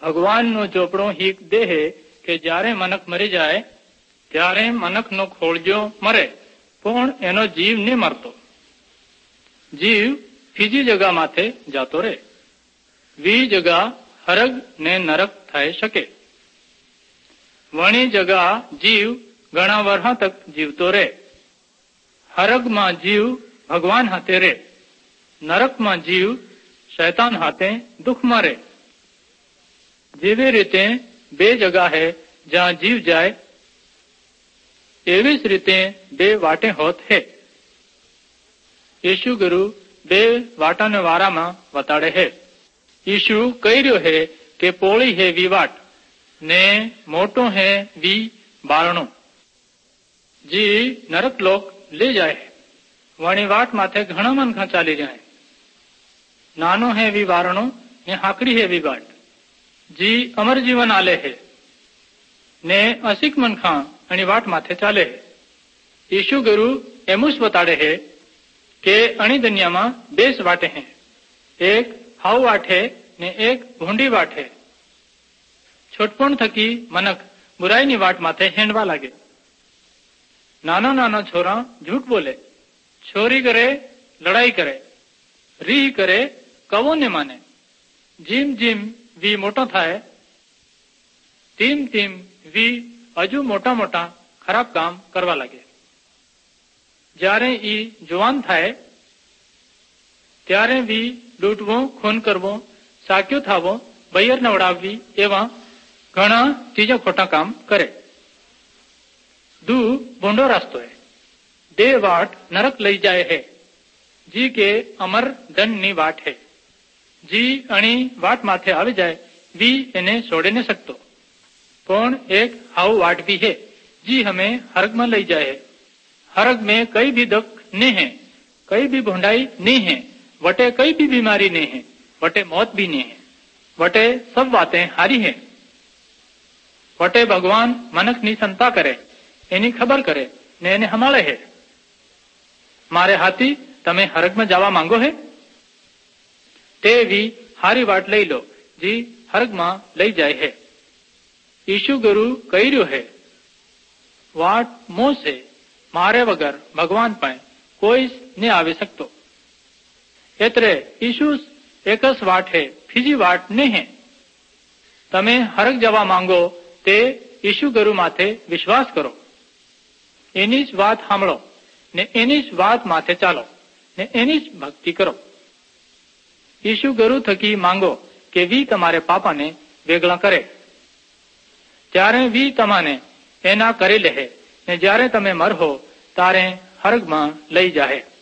ભગવાનનો ચોપડો હીક દેહે કે જ્યારે મનખ મરી જાય ત્યારે મનખનો ખોળજો મરે, પણ એનો જીવ નહીં મરતો. જીવ બીજી જગા માથે જાતો રહે. વી જગા હરગ ને નરક થઈ શકે. વણી જગા જીવ ઘણા વર્ષ તક જીવતો રહે. હરગમાં જીવ ભગવાન હાથે રહે. નરકમાં જીવ શૈતાન હાથે દુઃખમાં રહે. જેવી રીતે બે જગા હે જ્યાં જીવ જાય, એવી જ રીતે બે વાટે હોત હે. યીશુ ગુરુ બે વાટાને વારામાં વતાડે હે. યીશુ કહી રહ્યો હે કે પોળી હે વી વાટ ને મોટો હે વી બારણો. જી નરક લોક લઈ જાય. વણી વાટ માથે ઘણા મનખા ચાલી જાય. નાનો હે વી વારણો ને હાકડી હે વી વાટ. જી અમર જીવન આલે હે ને અસિક મનખા અણી વાટ માથે ચાલે હે. યીશુ ગુરુ એમ જ બતાડે હે કે અણી દુનિયામાં બે જ વાટે હે. એક હાવ વાટ હે ને એક ભૂંડી વાટ હે. છોટપણ થકી મનખ બુરાઈની વાટ માથે હેંડવા લાગે. નાનો નાનો છોરા જૂઠ બોલે, ચોરી કરે, લડાઈ કરે, રીહ કરે, કવો ને માને. જીમ જીમ વી મોટો થાય તેમ તેમ વી હજુ મોટા મોટા ખરાબ કામ કરવા લાગે. જ્યારે ઈ જુવાન થાય ત્યારે વી લૂંટવો, ખૂન કરવો, સાક્યો થાવો, બૈર નવડાવવી એવા ઘણા ત્રીજા ખોટા કામ કરે. દુ ભૂંડો રાસ્તો હે. બે વાટ નરક લઈ જાય હે. જી કે અમર ધનની વાટ હે. જી અણી વાટ માથે આવી જાય વી એને છોડે ન શકતો. પણ એક હાવ વાટ भी है जी हमें हर्ग में लई जाए है. हर्ग में कई भी दुख नहीं है, कई भी भुंडाई नहीं है, वटे कई भी बीमारी नहीं है, वटे मौत भी नहीं है, वटे सब बातें हारी है. वटे भगवान मनख नी संता करे, एनी खबर करे ने एने हमारे है. मारे हाथी तमे हर्ग में जावा मांगो है ते भी हारी वाट लई लो जी हर्ग में लई जाए है. ईशु गुरु कही रह्यो है वाट मोह से मारे वगर भगवान पाए कोई नहीं आवी सकतो. एतरे ईशु एकस वाट है, फीजी वाट नहीं है. तमे हरक जवा मांगो ते ईशु गुरु माथे विश्वास करो, एनी ज वात सांभळो ने एनी ज वात माथे चालो ने एनी ज भक्ति करो. ईशु गुरु थकी मांगो के वी तमारे पापा ने वेगळा करे. त्यारे वी तमाने एना करी ले ने ज्यारे तमे मरहो तारे हर्ग में लई जाए.